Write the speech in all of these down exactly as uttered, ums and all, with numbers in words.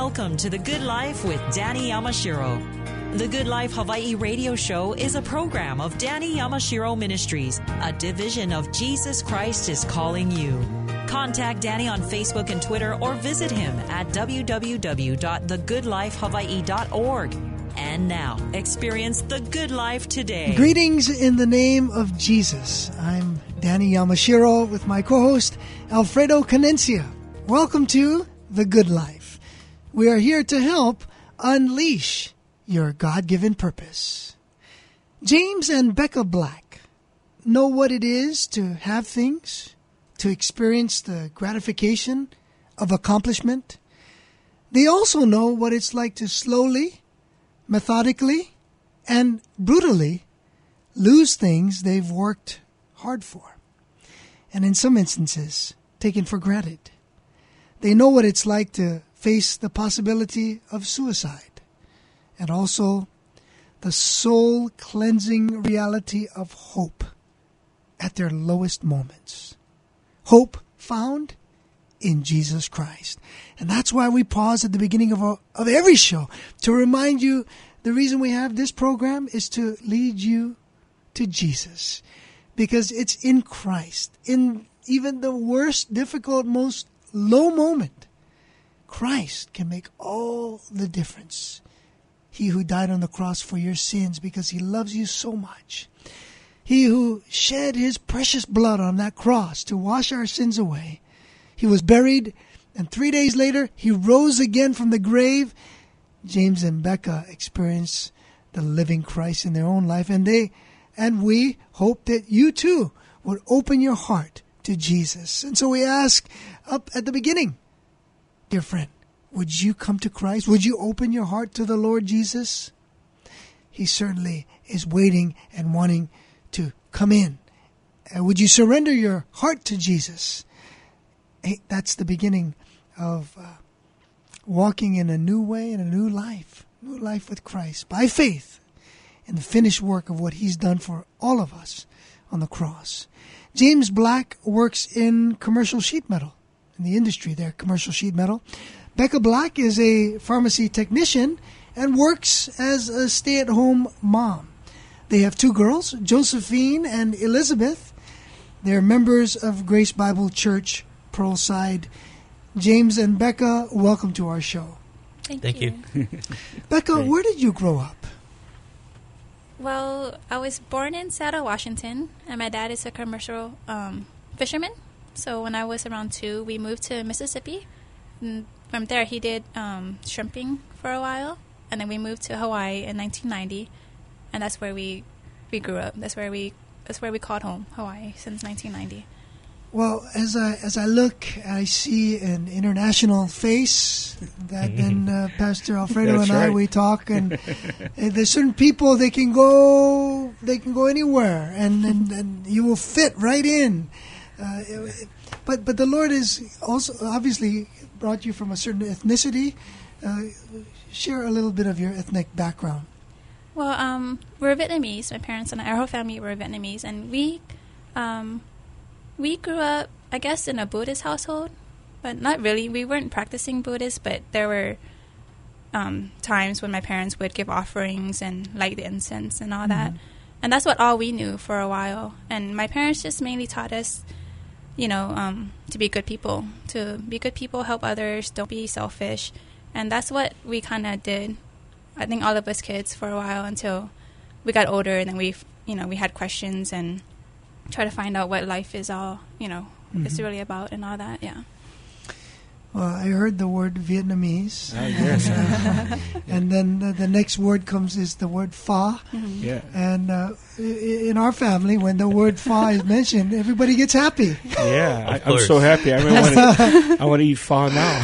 Welcome to The Good Life with Danny Yamashiro. The Good Life Hawaii radio show is a program of Danny Yamashiro Ministries, a division of Jesus Christ is Calling You. Contact Danny on Facebook and Twitter or visit him at w w w dot the good life hawaii dot org. And now, experience the good life today. Greetings in the name of Jesus. I'm Danny Yamashiro with my co-host, Alfredo Canencia. Welcome to The Good Life. We are here to help unleash your God-given purpose. James and Becca Black know what it is to have things, to experience the gratification of accomplishment. They also know what it's like to slowly, methodically, and brutally lose things they've worked hard for, and in some instances, taken for granted. They know what it's like to face the possibility of suicide, and also the soul-cleansing reality of hope at their lowest moments. Hope found in Jesus Christ. And that's why we pause at the beginning of, a, of every show to remind you the reason we have this program is to lead you to Jesus. Because it's in Christ, in even the worst, difficult, most low moment, Christ can make all the difference. He who died on the cross for your sins because he loves you so much. He who shed his precious blood on that cross to wash our sins away. He was buried, and three days later, he rose again from the grave. James and Becca experienced the living Christ in their own life, and they and we hope that you too would open your heart to Jesus. And so we ask up at the beginning, dear friend, would you come to Christ? Would you open your heart to the Lord Jesus? He certainly is waiting and wanting to come in. And would you surrender your heart to Jesus? Hey, that's the beginning of uh, walking in a new way, in a new life, new life with Christ, by faith in the finished work of what he's done for all of us on the cross. James Black works in commercial sheet metal, in the industry there, commercial sheet metal. Becca Black is a pharmacy technician and works as a stay-at-home mom. They have two girls, Josephine and Elizabeth. They're members of Grace Bible Church, Pearlside. James and Becca, welcome to our show. Thank, Thank you. you. Becca, where did you grow up? Well, I was born in Seattle, Washington, and my dad is a commercial um, fisherman. So when I was around two, we moved to Mississippi. And from there, he did um, shrimping for a while, and then we moved to Hawaii in nineteen ninety, and that's where we we grew up. That's where we that's where we called home, Hawaii, since nineteen ninety. Well, as I as I look, I see an international face. That then uh, Pastor Alfredo That's and I right. we talk, and, and there's certain people they can go they can go anywhere, and and, and you will fit right in. Uh, but but the Lord is also obviously brought you from a certain ethnicity. Uh, share a little bit of your ethnic background. Well, um, we're Vietnamese. My parents and our whole family were Vietnamese, and we. Um, We grew up, I guess, in a Buddhist household, but not really. We weren't practicing Buddhist, but there were um, times when my parents would give offerings and light the incense and all that. Mm-hmm. And that's what all we knew for a while. And my parents just mainly taught us, you know, um, to be good people, to be good people, help others, don't be selfish. And that's what we kind of did, I think all of us kids, for a while until we got older, and then we, you know, we had questions and try to find out what life is all, you know, Mm-hmm. it's really about and all that, yeah. Well, I heard the word Vietnamese. Ah, yes. And, uh, and then uh, the next word comes is the word pho. Mm-hmm. Yeah. And uh, i- in our family, when the word pho is mentioned, everybody gets happy. Yeah, I, Of I'm course. so happy. I really want to. I want to eat pho now.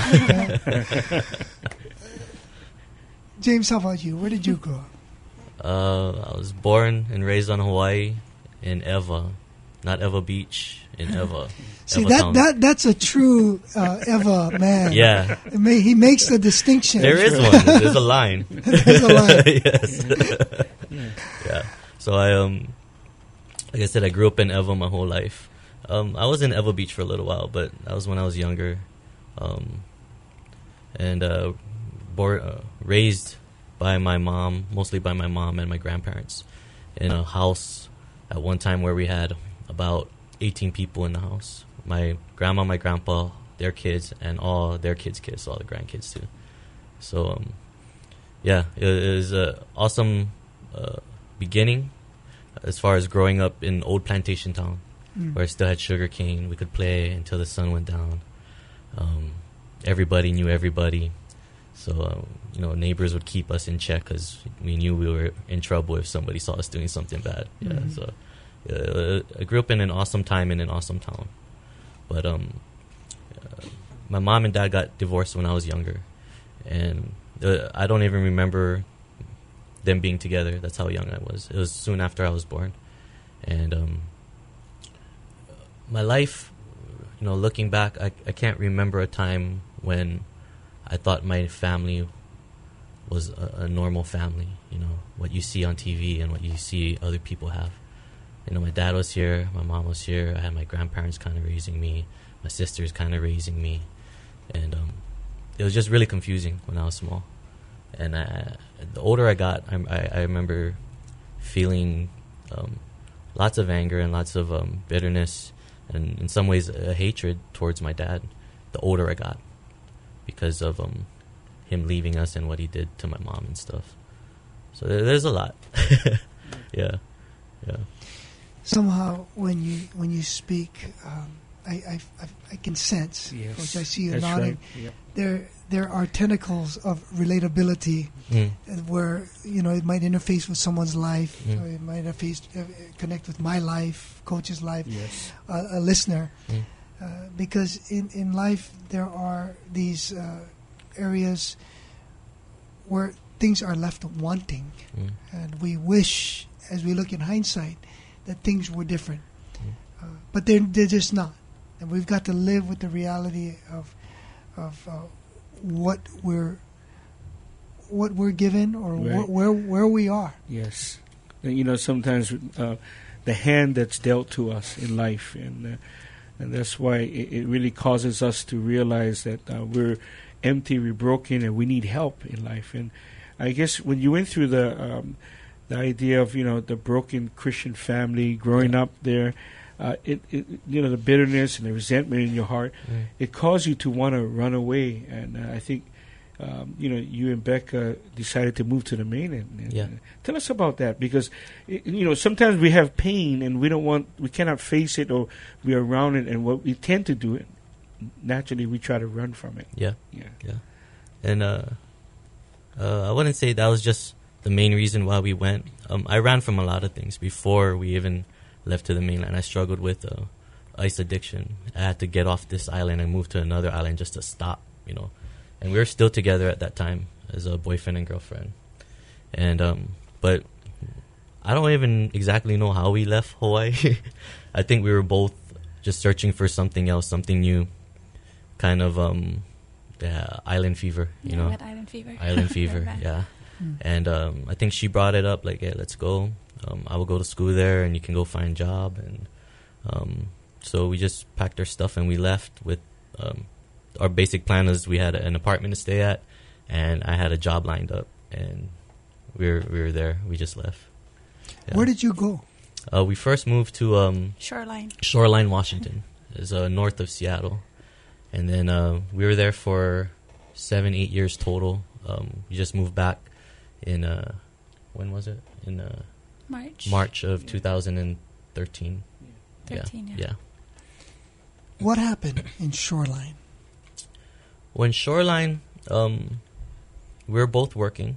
James, how about you? Where did you grow up? Uh, I was born and raised on Hawaii in Eva, not Eva Beach, in Eva. See, Eva that, Town. that that's a true uh, Eva man. Yeah, It may, he makes the distinction. there is one. There's a line. There's a line. Yes. Yeah. So I um, like I said, I grew up in Eva my whole life. Um, I was in Eva Beach for a little while, but that was when I was younger. Um, and uh, born, uh, raised by my mom, mostly by my mom and my grandparents, in a house at one time where we had about eighteen people in the house. My grandma, my grandpa, their kids, and all their kids' kids, all the grandkids too. So, um, yeah, it, it was an awesome uh, beginning as far as growing up in old plantation town, mm. where I still had sugar cane. We could play until the sun went down. Um, everybody knew everybody. So, uh, you know, neighbors would keep us in check because we knew we were in trouble if somebody saw us doing something bad. Yeah, mm-hmm. so uh, I grew up in an awesome time in an awesome town. But um, uh, my mom and dad got divorced when I was younger. And uh, I don't even remember them being together. That's how young I was. It was soon after I was born. And um, my life, you know, looking back, I, I can't remember a time when I thought my family was a, a normal family, you know, what you see on T V and what you see other people have. You know, my dad was here, my mom was here, I had my grandparents kind of raising me, my sisters kind of raising me, and um, it was just really confusing when I was small. And I, the older I got, I, I, I remember feeling um, lots of anger and lots of um, bitterness, and in some ways a hatred towards my dad the older I got, because of um, him leaving us and what he did to my mom and stuff. So there, there's a lot. yeah, yeah. Somehow, when you when you speak, um, I, I, I I can sense, yes. which I see you That's nodding. Right. Yep. There there are tentacles of relatability, Mm. where you know it might interface with someone's life, Mm. or it might interface uh, connect with my life, Coach's life, Yes. uh, a listener. Mm. Uh, because in, in life there are these uh, areas where things are left wanting, Mm. and we wish, as we look in hindsight, that things were different. Mm. Uh, but they're, they're just not. And we've got to live with the reality of of uh, what we're what we're given, or Right. wh- where where we are. Yes. And, you know, sometimes uh, the hand that's dealt to us in life, and uh, and that's why it, it really causes us to realize that uh, we're empty, we're broken, and we need help in life. And I guess when you went through the um, the idea of, you know, the broken Christian family, growing up there, uh, it, it you know, the bitterness and the resentment in your heart, Mm. it caused you to want to run away. And uh, I think, um, you know, you and Becca decided to move to the mainland. And, Yeah. uh, tell us about that, because, it, you know, sometimes we have pain and we don't want, we cannot face it, or we are around it, and what we tend to do, naturally we try to run from it. Yeah. Yeah. Yeah. And uh, uh, I wouldn't say that was just the main reason why we went. Um, I ran from a lot of things before we even left to the mainland. I struggled with uh, ice addiction. I had to get off this island and move to another island just to stop, you know. And we were still together at that time as a boyfriend and girlfriend. And um, but I don't even exactly know how we left Hawaii. I think we were both just searching for something else, something new, kind of um, yeah, island fever, you yeah, know. Red island fever. Island fever, Bad. yeah. Mm. And um, I think she brought it up, like, hey, let's go. Um, I will go to school there, and you can go find a job. And um, so we just packed our stuff, and we left with um, our basic plan is we had an apartment to stay at, and I had a job lined up, and we were, we were there. We just left. Yeah. Where did you go? Uh, we first moved to um, Shoreline. Shoreline, Washington. It's uh, north of Seattle. And then uh, we were there for seven, eight years total. Um, we just moved back in, uh, when was it? In uh, March. March of two thousand thirteen. thirteen, yeah. yeah. What happened in Shoreline? When Shoreline, um, we were both working.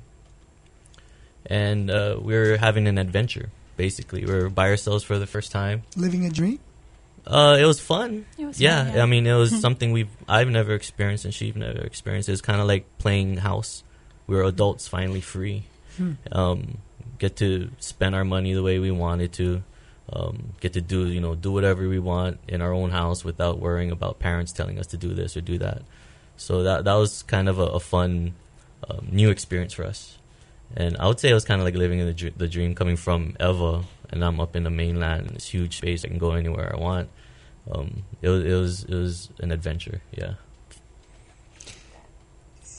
And uh, we were having an adventure, basically. We were by ourselves for the first time. Living a dream? Uh, it was fun. It was yeah, fun, yeah. I mean, it was something we've I've never experienced and she've never experienced. It was kind of like playing house. We were adults, finally free. Hmm. Um, get to spend our money the way we wanted to. Um, get to do you know do whatever we want in our own house without worrying about parents telling us to do this or do that. So that that was kind of a, a fun um, new experience for us. And I would say it was kind of like living in the, dr- the dream, coming from Eva, and I'm up in the mainland in this huge space. I can go anywhere I want. Um, it was it was it was an adventure. Yeah.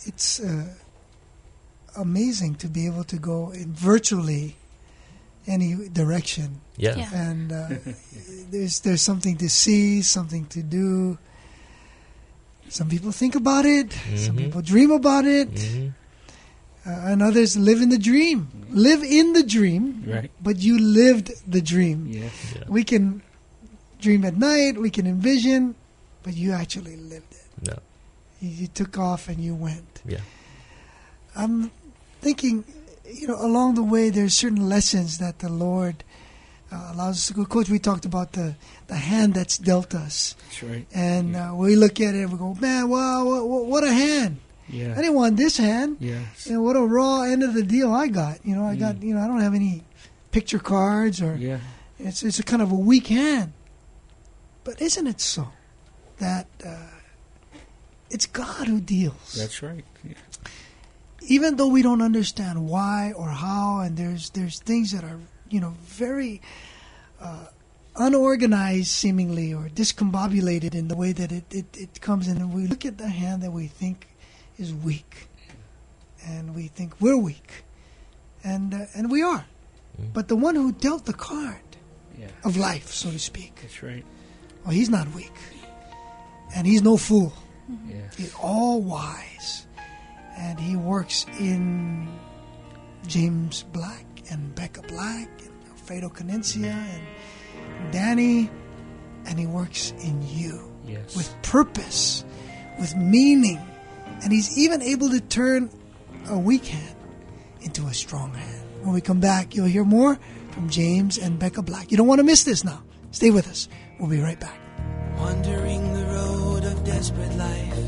it's uh, amazing to be able to go in virtually any direction. Yeah. Yeah. And uh, there's there's something to see, something to do. Some people think about it. Some Mhm. people dream about it. Mhm. Uh, and others live in the dream. Live in the dream, Right. but you lived the dream. Yes. Yeah. We can dream at night, we can envision, but you actually lived it. No. You, you took off and you went. Yeah. I'm thinking, you know, along the way, there's certain lessons that the Lord uh, allows us to go. Coach, we talked about the, the hand that's dealt us. That's right. And uh, we look at it and we go, man, wow, what, what a hand. Yeah. I didn't want this hand. Yes. You know, what a raw end of the deal I got. You know, I got, Mm. you know, I don't have any picture cards or Yeah. it's it's a kind of a weak hand. But isn't it so that uh, it's God who deals? That's right. Yeah. Even though we don't understand why or how, and there's there's things that are, you know, very uh, unorganized seemingly or discombobulated in the way that it, it, it comes in, and we look at the hand that we think is weak, and we think we're weak, and uh, and we are. Mm. But the one who dealt the card Yeah. of life, so to speak, That's right. well, he's not weak, and he's no fool. Yes. He's all wise, and he works in James Black and Becca Black and Alfredo Canencia and Danny, and he works in you Yes. with purpose, with meaning, and he's even able to turn a weak hand into a strong hand. When we come back, you'll hear more from James and Becca Black. You don't want to miss this now. Stay with us. We'll be right back. Wandering the road of desperate life,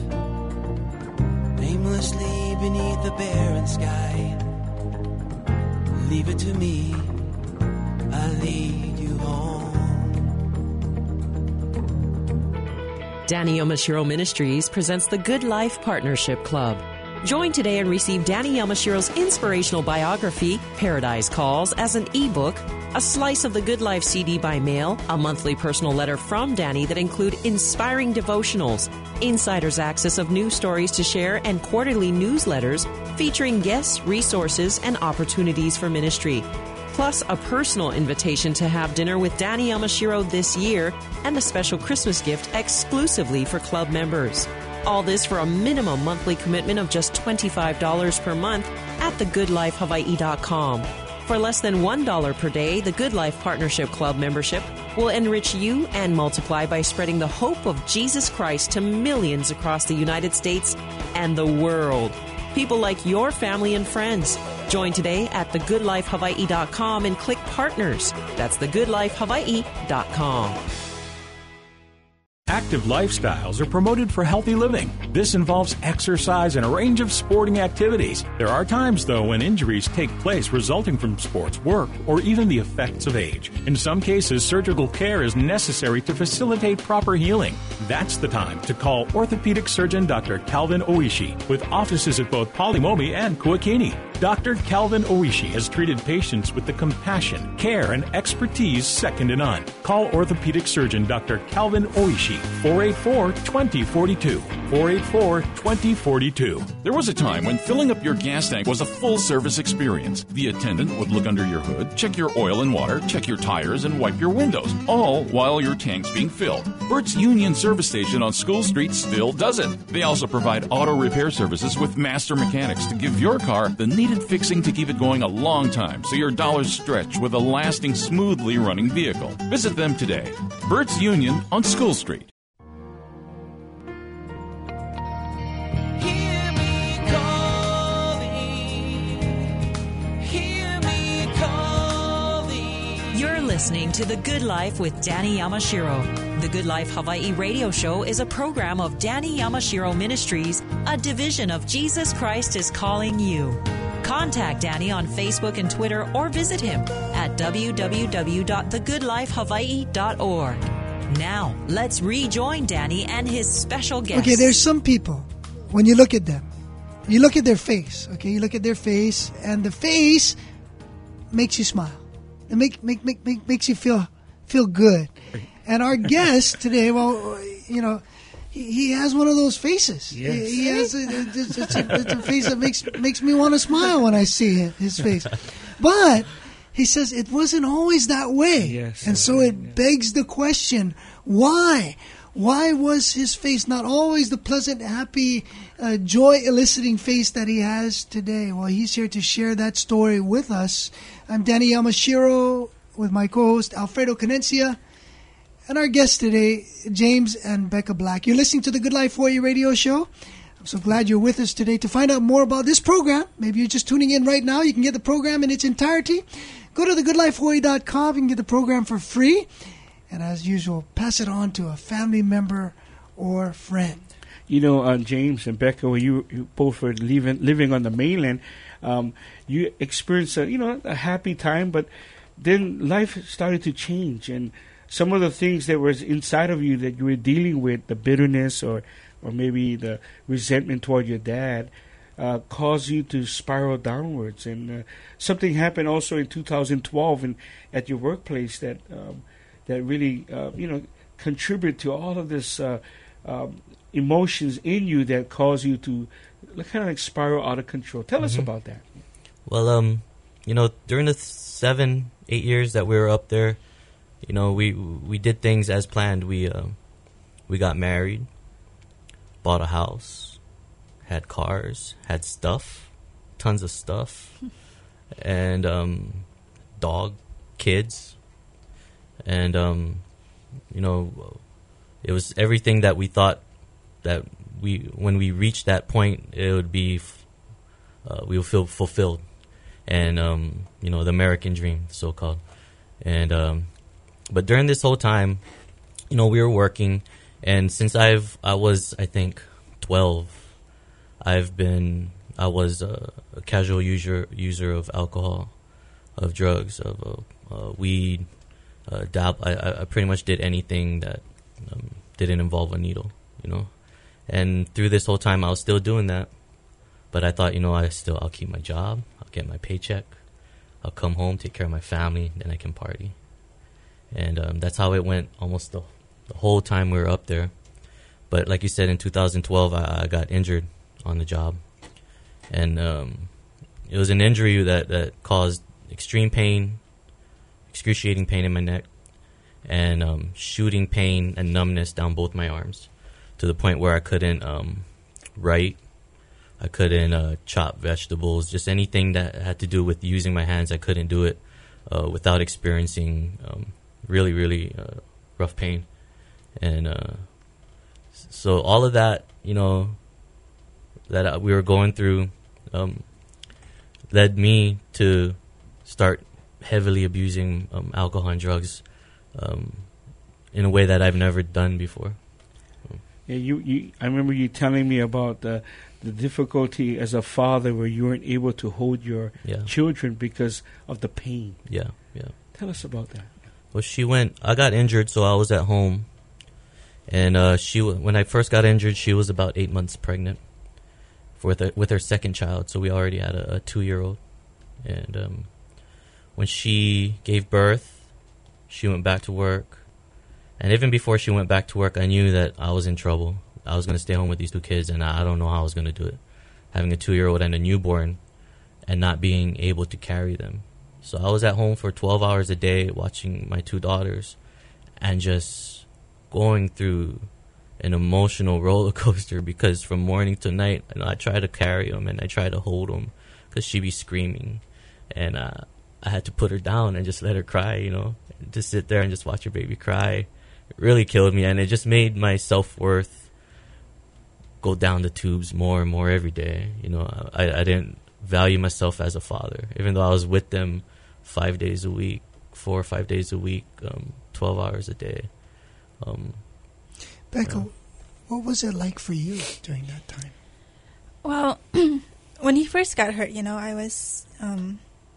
aimlessly beneath the barren sky. Leave it to me, I'll lead you home. Danny Yamashiro Ministries presents the Good Life Partnership Club. Join today and receive Danny Yamashiro's inspirational biography, Paradise Calls, as an ebook, a slice of the Good Life C D by mail, a monthly personal letter from Danny that include inspiring devotionals, insider's access of news stories to share, and quarterly newsletters featuring guests, resources, and opportunities for ministry. Plus, a personal invitation to have dinner with Danny Yamashiro this year and a special Christmas gift exclusively for club members. All this for a minimum monthly commitment of just twenty-five dollars per month at the good life hawaii dot com. For less than one dollar per day, the Good Life Partnership Club membership will enrich you and multiply by spreading the hope of Jesus Christ to millions across the United States and the world. People like your family and friends. Join today at the good life hawaii dot com and click Partners. That's the good life hawaii dot com. Active lifestyles are promoted for healthy living. This involves exercise and a range of sporting activities. There are times, though, when injuries take place resulting from sports, work, or even the effects of age. In some cases, surgical care is necessary to facilitate proper healing. That's the time to call orthopedic surgeon Doctor Calvin Oishi, with offices at both Polimomi and Kuakini. Doctor Calvin Oishi has treated patients with the compassion, care, and expertise second to none. Call orthopedic surgeon Doctor Calvin Oishi, four eight four, two zero four two, four eight four, two zero four two. There was a time when filling up your gas tank was a full-service experience. The attendant would look under your hood, check your oil and water, check your tires, and wipe your windows, all while your tank's being filled. Bert's Union Service Station on School Street still does it. They also provide auto repair services with master mechanics to give your car the needed fixing to keep it going a long time so your dollars stretch with a lasting, smoothly running vehicle. Visit them today. Bert's Union on School Street. Hear me calling, hear me calling. You're listening to The Good Life with Danny Yamashiro. The Good Life Hawaii radio show is a program of Danny Yamashiro Ministries, a division of Jesus Christ is Calling You. Contact Danny on Facebook and Twitter or visit him at w w w dot the good life hawaii dot org. Now, let's rejoin Danny and his special guest. Okay, there's some people, when you look at them, you look at their face, okay? You look at their face, and the face makes you smile. It make, make, make, make, makes you feel feel good. And our guest today, well, you know, he, he has one of those faces. Yes. He, he has a, it's, it's a, it's a face that makes makes me want to smile when I see his face. But he says it wasn't always that way. Yes. And so it yes. begs the question, why? Why was his face not always the pleasant, happy, uh, joy-eliciting face that he has today? Well, he's here to share that story with us. I'm Danny Yamashiro with my co-host Alfredo Canencia and our guests today, James and Becca Black. You're listening to the Good Life Hawaii radio show. I'm so glad you're with us today. To find out more about this program, maybe you're just tuning in right now, you can get the program in its entirety. Go to the good life hawaii dot com. You can get the program for free. And as usual, pass it on to a family member or friend. You know, uh, James and Becca, when you, you both were living, living on the mainland, um, you experienced a, you know, a happy time, but then life started to change. And some of the things that was inside of you that you were dealing with, the bitterness or, or maybe the resentment toward your dad, uh, caused you to spiral downwards. And uh, something happened also in two thousand twelve in, at your workplace that... Um, that really, uh, you know, contribute to all of this uh, um, emotions in you that cause you to kind of like spiral out of control. Tell mm-hmm. us about that. Well, um, you know, during the seven, eight years that we were up there, you know, we we did things as planned. We uh, we got married, bought a house, had cars, had stuff, tons of stuff, and um, dog, kids. And, um, you know, it was everything that we thought that we, when we reached that point, it would be, uh, we would feel fulfilled. And, um, you know, the American dream, so-called. And, um, but during this whole time, you know, we were working. And since I've, I was, I think, twelve, I've been, I was a, a casual user, user of alcohol, of drugs, of uh, uh, weed. Uh, dab, I, I pretty much did anything that um, didn't involve a needle, you know. And through this whole time, I was still doing that. But I thought, you know, I still, I'll keep my job. I'll get my paycheck. I'll come home, take care of my family, then I can party. And um, that's how it went almost the, the whole time we were up there. But like you said, in two thousand twelve, I, I got injured on the job. And um, it was an injury that, that caused extreme pain, excruciating pain in my neck, and um, shooting pain and numbness down both my arms, to the point where I couldn't um, write, I couldn't uh, chop vegetables, just anything that had to do with using my hands. I couldn't do it uh, without experiencing um, really, really uh, rough pain. And uh, so all of that, you know, that we were going through um, led me to start heavily abusing um, alcohol and drugs um, in a way that I've never done before. Yeah, you, you. I remember you telling me about the the difficulty as a father where you weren't able to hold your yeah. children because of the pain. Yeah, yeah. Tell us about that. Well, she went. I got injured, so I was at home, and uh, she. When I first got injured, she was about eight months pregnant with a, with her second child. So we already had a, a two-year-old, and um, when she gave birth, she went back to work. And even before she went back to work, I knew that I was in trouble. I was going to stay home with these two kids, and I don't know how I was going to do it. Having a two-year-old and a newborn and not being able to carry them. So I was at home for twelve hours a day watching my two daughters and just going through an emotional roller coaster, because from morning to night, you know, I tried to carry them and I tried to hold them because she'd be screaming. And uh, I had to put her down and just let her cry, you know, just sit there and just watch her baby cry. It really killed me, and it just made my self-worth go down the tubes more and more every day. You know, I, I didn't value myself as a father, even though I was with them five days a week, four or five days a week, um, twelve hours a day. Um, Becca, uh, what was it like for you during that time? Well, when he first got hurt, you know, I was... Um,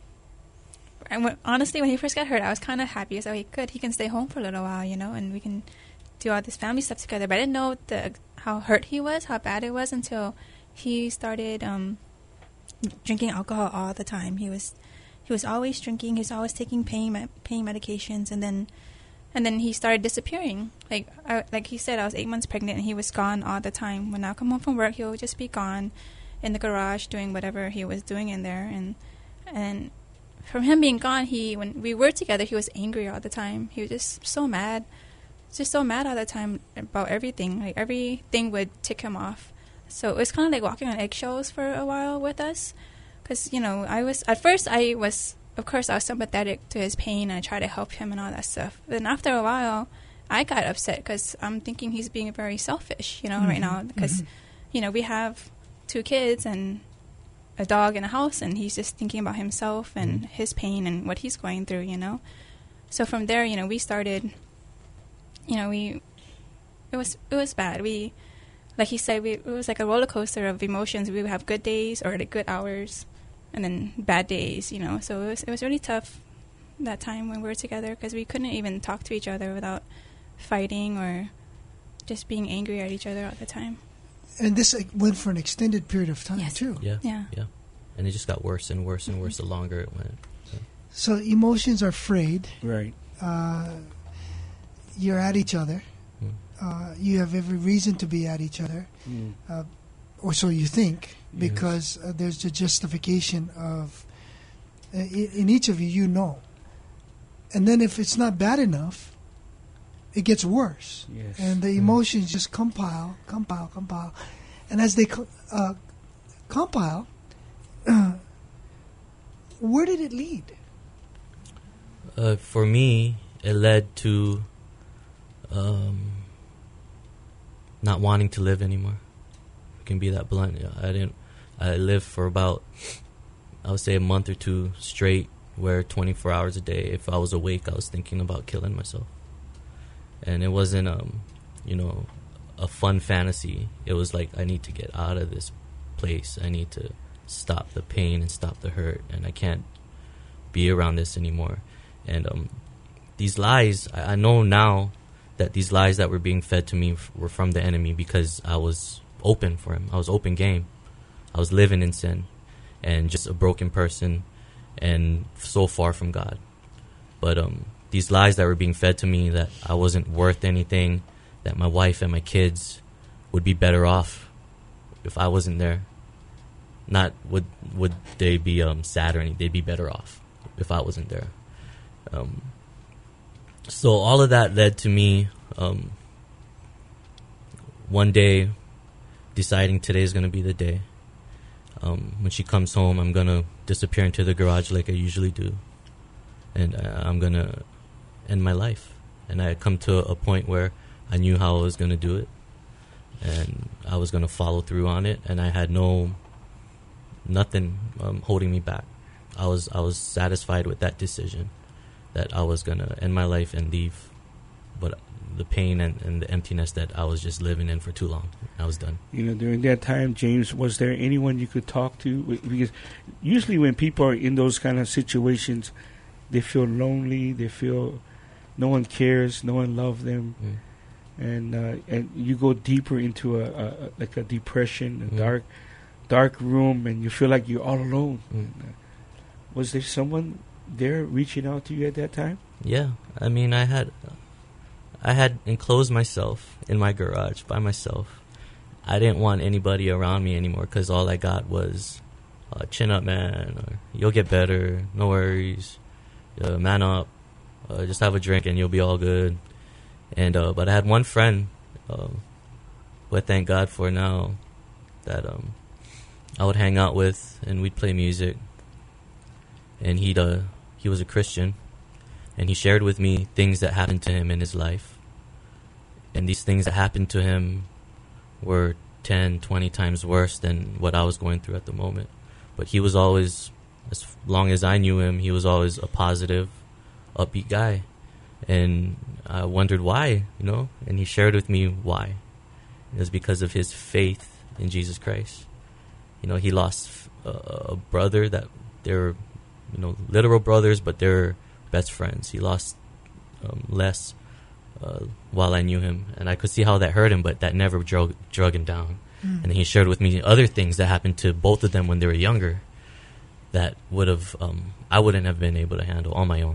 I went, honestly, when he first got hurt, I was kind of happy, so he could. He can stay home for a little while, you know, and we can do all this family stuff together. But I didn't know the how hurt he was, how bad it was, until he started um, drinking alcohol all the time. He was he was always drinking. He was always taking pain pain medications. And then And then he started disappearing. Like I, like he said, I was eight months pregnant, and he was gone all the time. When I come home from work, he would just be gone in the garage doing whatever he was doing in there. And and from him being gone, he when we were together, he was angry all the time. He was just so mad, just so mad all the time about everything. Like everything would tick him off. So it was kind of like walking on eggshells for a while with us, because you know I was at first I was. Of course, I was sympathetic to his pain, and I tried to help him and all that stuff. Then after a while, I got upset because I'm thinking he's being very selfish, you know, mm-hmm. right now. Because, mm-hmm. you know, we have two kids and a dog in a house, and he's just thinking about himself and mm-hmm. his pain and what he's going through, you know. So from there, you know, we started, you know, we, it was it was bad. We, like he said, we, it was like a roller coaster of emotions. We would have good days or like good hours, and then bad days, you know. So it was it was really tough that time when we were together, because we couldn't even talk to each other without fighting or just being angry at each other all the time. And this like, went for an extended period of time, yes. too. Yeah, yeah, yeah. And it just got worse and worse and worse the longer it went. So, so emotions are frayed. Right. Uh, you're at each other. mm. Uh, you have every reason to be at each other. Mm. Uh, or so you think, because yes. uh, there's a justification of, uh, in, in each of you, you know. And then if it's not bad enough, it gets worse. Yes. And the emotions just compile, compile, compile. And as they co- uh, compile, uh, where did it lead? Uh, for me, it led to um, not wanting to live anymore. I can be that blunt. I didn't. I lived for about, I would say, a month or two straight, where twenty-four hours a day, if I was awake, I was thinking about killing myself. And it wasn't, um, you know, a fun fantasy. It was like, I need to get out of this place. I need to stop the pain and stop the hurt, and I can't be around this anymore. And um, these lies, I, I know now that these lies that were being fed to me f- were from the enemy, because I was open for him. I was open game. I was living in sin and just a broken person and so far from God. But um, these lies that were being fed to me, that I wasn't worth anything, that my wife and my kids would be better off if I wasn't there. Not would would they be um, sad or anything. They'd be better off if I wasn't there. Um, so all of that led to me um, one day deciding today's going to be the day. Um, when she comes home, I'm going to disappear into the garage like I usually do. And uh, I'm going to end my life. And I had come to a point where I knew how I was going to do it. And I was going to follow through on it. And I had no, nothing um, holding me back. I was I was satisfied with that decision, that I was going to end my life and leave. But the pain and, and the emptiness that I was just living in for too long, I was done. You know, during that time, James, was there anyone you could talk to? Because usually when people are in those kind of situations, they feel lonely, they feel no one cares, no one loves them. Mm. And uh, and you go deeper into a, a, a like a depression, a mm. dark dark room, and you feel like you're all alone. Mm. Uh, was there someone there reaching out to you at that time? Yeah, I mean, I had I had enclosed myself in my garage by myself. I didn't want anybody around me anymore, because all I got was uh, chin up, man, or you'll get better, no worries, uh, man up, uh, just have a drink and you'll be all good. And uh, but I had one friend, uh, who I thank God for now, that um, I would hang out with, and we'd play music. And he'd uh, he was a Christian, and he shared with me things that happened to him in his life. And these things that happened to him were ten, twenty times worse than what I was going through at the moment. But he was always, as long as I knew him, he was always a positive, upbeat guy. And I wondered why, you know, and he shared with me why. It was because of his faith in Jesus Christ. You know, he lost a, a brother that they were, you know, literal brothers, but they're best friends. He lost um, Les uh, while I knew him, and I could see how that hurt him, but that never drug, drug him down. Mm. And he shared with me other things that happened to both of them when they were younger that would have, um, I wouldn't have been able to handle on my own.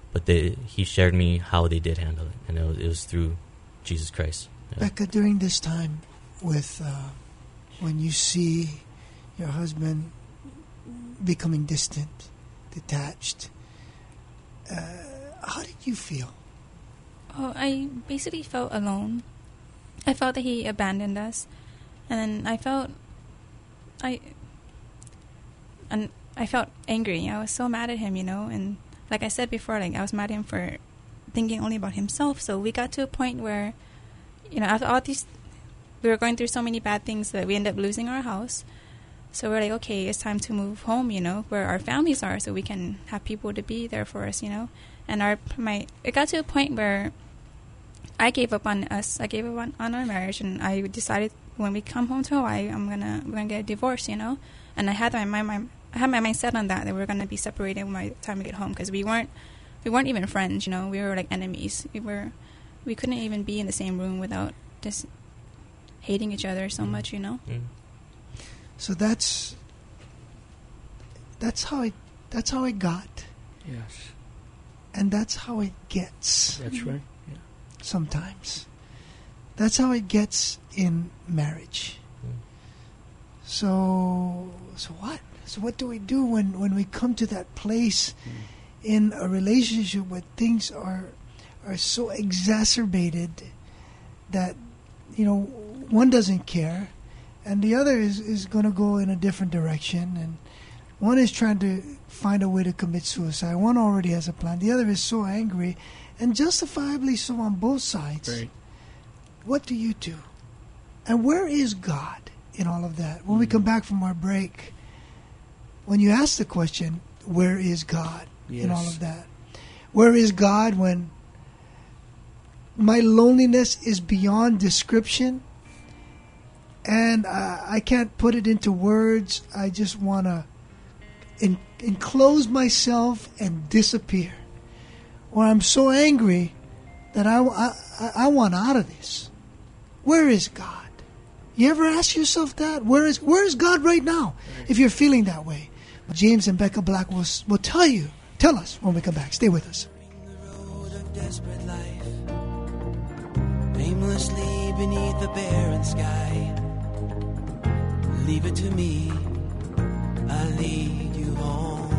but they, he shared me how they did handle it, and it was, it was through Jesus Christ. Yeah. Becca, during this time with uh, when you see your husband becoming distant, detached, uh, how did you feel? Oh, I basically felt alone. I felt that he abandoned us, and I felt, I, and I felt angry. I was so mad at him, you know. And like I said before, like I was mad at him for thinking only about himself. So we got to a point where, you know, after all these, we were going through so many bad things that we ended up losing our house. So we're like, okay, it's time to move home, you know, where our families are, so we can have people to be there for us, you know. And our my it got to a point where I gave up on us. I gave up on, on our marriage, and I decided when we come home to Hawaii, I'm gonna we're gonna get a divorce, you know. And I had my my, my I had my mind set on that that we were gonna be separated by the time we get home, because we weren't we weren't even friends, you know. We were like enemies. We were we couldn't even be in the same room without just hating each other so mm. much, you know. Mm. So that's that's how it that's how it got. Yes. And that's how it gets. That's right. Yeah. Sometimes. That's how it gets in marriage. Mm. So so what? So what do we do when, when we come to that place mm. in a relationship where things are are so exacerbated that, you know, one doesn't care and the other is, is going to go in a different direction, and one is trying to find a way to commit suicide. One already has a plan. The other is so angry, and justifiably so on both sides. Right. What do you do? And where is God in all of that? When mm-hmm. we come back from our break, when you ask the question, where is God yes. in all of that? Where is God when my loneliness is beyond description? And uh, I can't put it into words. I just want to en- enclose myself and disappear. Or I'm so angry that I, I, I want out of this. Where is God? You ever ask yourself that? Where is where is God right now? If you're feeling that way. James and Becca Black will, will tell you. Tell us when we come back. Stay with us. The road of desperate life, aimlessly beneath the barren sky. Leave it to me, I'll lead you home.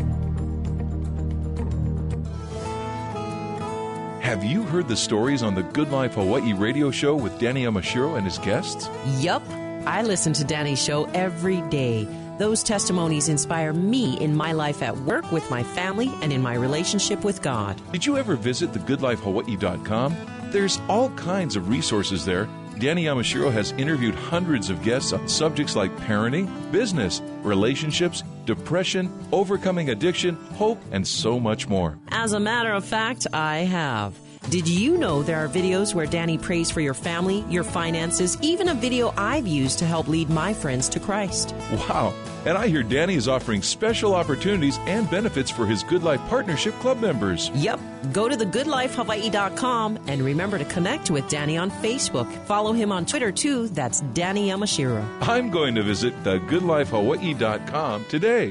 Have you heard the stories on the Good Life Hawaii radio show with Danny Yamashiro and his guests? Yup. I listen to Danny's show every day. Those testimonies inspire me in my life at work, with my family, and in my relationship with God. Did you ever visit the good life hawaii dot com? There's all kinds of resources there. Danny Yamashiro has interviewed hundreds of guests on subjects like parenting, business, relationships, depression, overcoming addiction, hope, and so much more. As a matter of fact, I have. Did you know there are videos where Danny prays for your family, your finances, even a video I've used to help lead my friends to Christ? Wow. And I hear Danny is offering special opportunities and benefits for his Good Life Partnership Club members. Yep. Go to the good life hawaii dot com and remember to connect with Danny on Facebook. Follow him on Twitter, too. That's Danny Yamashiro. I'm going to visit the good life hawaii dot com today.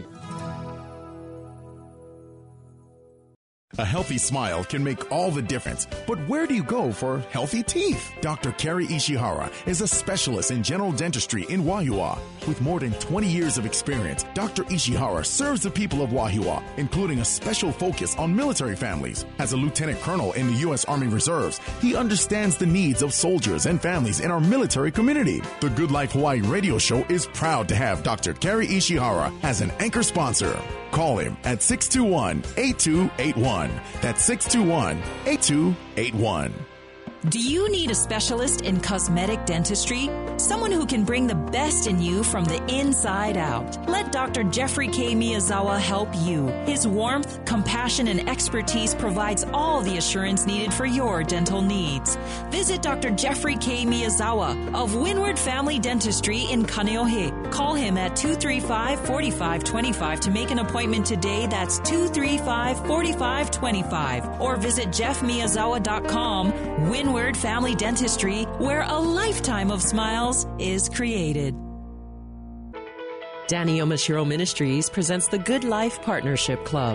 A healthy smile can make all the difference. But where do you go for healthy teeth? Doctor Kerry Ishihara is a specialist in general dentistry in Wahiawa. With more than twenty years of experience, Doctor Ishihara serves the people of Wahiawa, including a special focus on military families. As a lieutenant colonel in the U S Army Reserves, he understands the needs of soldiers and families in our military community. The Good Life Hawaii radio show is proud to have Doctor Kerry Ishihara as an anchor sponsor. Call him at six two one, eight two eight one. That's six two one, eight two eight one. Do you need a specialist in cosmetic dentistry? Someone who can bring the best in you from the inside out. Let Doctor Jeffrey K. Miyazawa help you. His warmth, compassion, and expertise provides all the assurance needed for your dental needs. Visit Doctor Jeffrey K. Miyazawa of Windward Family Dentistry in Kaneohe. Call him at two three five, four five two five to make an appointment today. That's two three five, four five two five. Or visit jeff miyazawa dot com. Windward Windward Family Dentistry, where a lifetime of smiles is created. Danny Yamashiro Ministries presents the Good Life Partnership Club.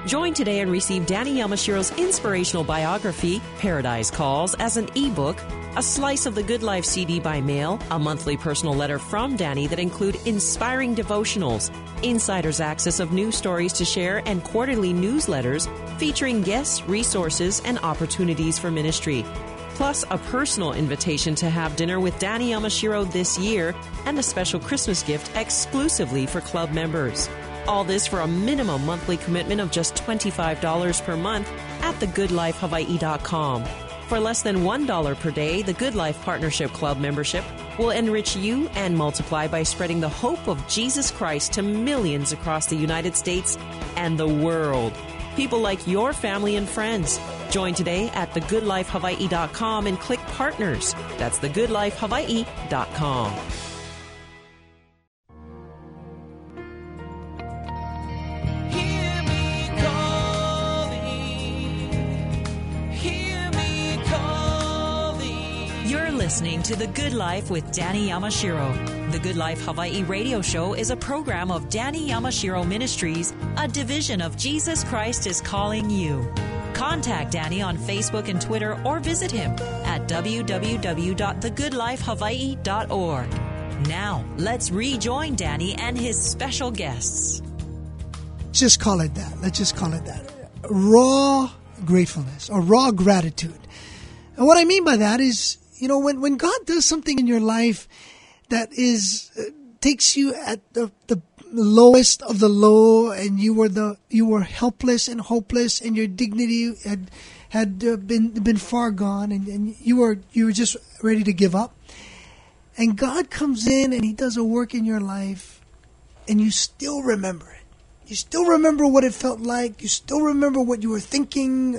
Join today and receive Danny Yamashiro's inspirational biography, Paradise Calls, as an ebook, a slice of the Good Life C D by mail, a monthly personal letter from Danny that include inspiring devotionals, insider's access of news stories to share, and quarterly newsletters featuring guests, resources, and opportunities for ministry. Plus, a personal invitation to have dinner with Danny Yamashiro this year and a special Christmas gift exclusively for club members. All this for a minimum monthly commitment of just twenty-five dollars per month at the good life hawaii dot com. For less than one dollar per day, the Good Life Partnership Club membership will enrich you and multiply by spreading the hope of Jesus Christ to millions across the United States and the world. People like your family and friends. Join today at the good life hawaii dot com and click Partners. That's the good life hawaii dot com. Listening to The Good Life with Danny Yamashiro. The Good Life Hawaii radio show is a program of Danny Yamashiro Ministries, a division of Jesus Christ is Calling You. Contact Danny on Facebook and Twitter or visit him at w w w dot the good life hawaii dot org. Now, let's rejoin Danny and his special guests. Just call it that. Let's just call it that. Raw gratefulness or raw gratitude. And what I mean by that is, you know, when, when God does something in your life that is uh, takes you at the, the lowest of the low, and you were the you were helpless and hopeless, and your dignity had had uh, been been far gone, and, and you were you were just ready to give up, and God comes in and He does a work in your life, and you still remember it. You still remember what it felt like. You still remember what you were thinking.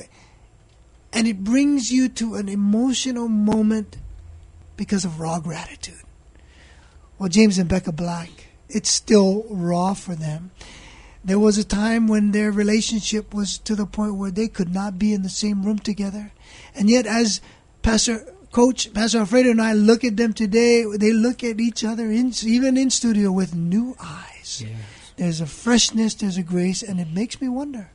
And it brings you to an emotional moment because of raw gratitude. Well, James and Becca Black, it's still raw for them. There was a time when their relationship was to the point where they could not be in the same room together. And yet, as Pastor Coach, Pastor Alfredo and I look at them today, they look at each other, in, even in studio, with new eyes. Yes. There's a freshness, there's a grace, and it makes me wonder,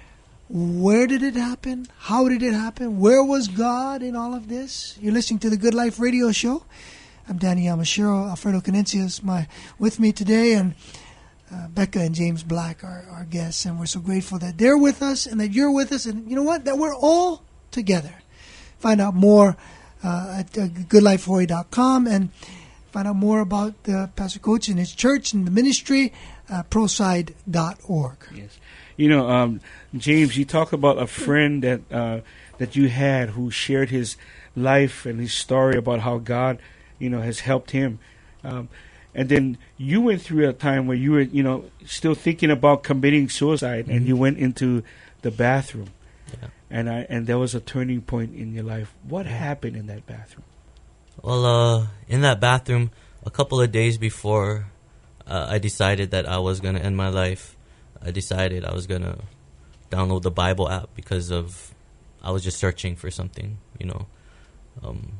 where did it happen? How did it happen? Where was God in all of this? You're listening to the Good Life Radio Show. I'm Danny Yamashiro. Alfredo Canencia is my, with me today, and uh, Becca and James Black are our guests, and we're so grateful that they're with us and that you're with us, and you know what? That we're all together. Find out more uh, at uh, good life hawaii dot com and find out more about uh, Pastor Coach and his church and the ministry, uh, proside dot org. Yes. You know, um, James, you talk about a friend that uh, that you had who shared his life and his story about how God, you know, has helped him. Um, and then you went through a time where you were, you know, still thinking about committing suicide, mm-hmm. and you went into the bathroom. Yeah. And I and there was a turning point in your life. What happened in that bathroom? Well, uh, in that bathroom, a couple of days before uh, I decided that I was going to end my life, I decided I was going to download the Bible app because of I was just searching for something, you know. Um,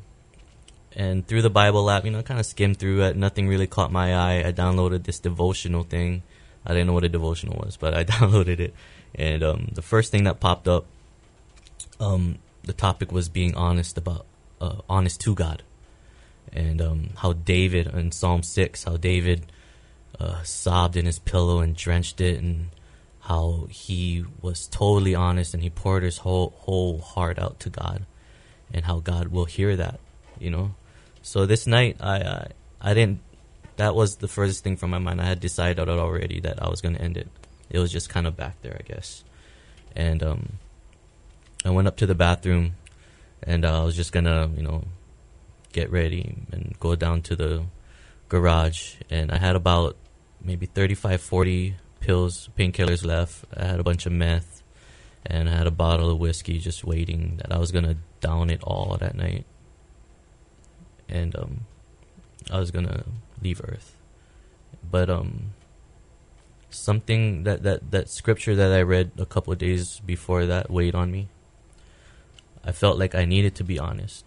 and through the Bible app, you know, I kind of skimmed through it. Nothing really caught my eye. I downloaded this devotional thing. I didn't know what a devotional was, but I downloaded it. And um, the first thing that popped up, um, the topic was being honest about, uh, honest to God. And um, how David, in Psalm six, how David uh, sobbed in his pillow and drenched it, and how he was totally honest and he poured his whole whole heart out to God, and how God will hear that, you know. So this night, I I, I didn't, that was the furthest thing from my mind. I had decided already that I was going to end it. It was just kind of back there, I guess. And um, I went up to the bathroom, and uh, I was just going to, you know, get ready and go down to the garage. And I had about maybe thirty-five, forty pills, painkillers left. I had a bunch of meth, and I had a bottle of whiskey just waiting that I was going to down it all that night. And um, I was going to leave Earth. But um, something that, that, that scripture that I read a couple of days before that weighed on me. I felt like I needed to be honest.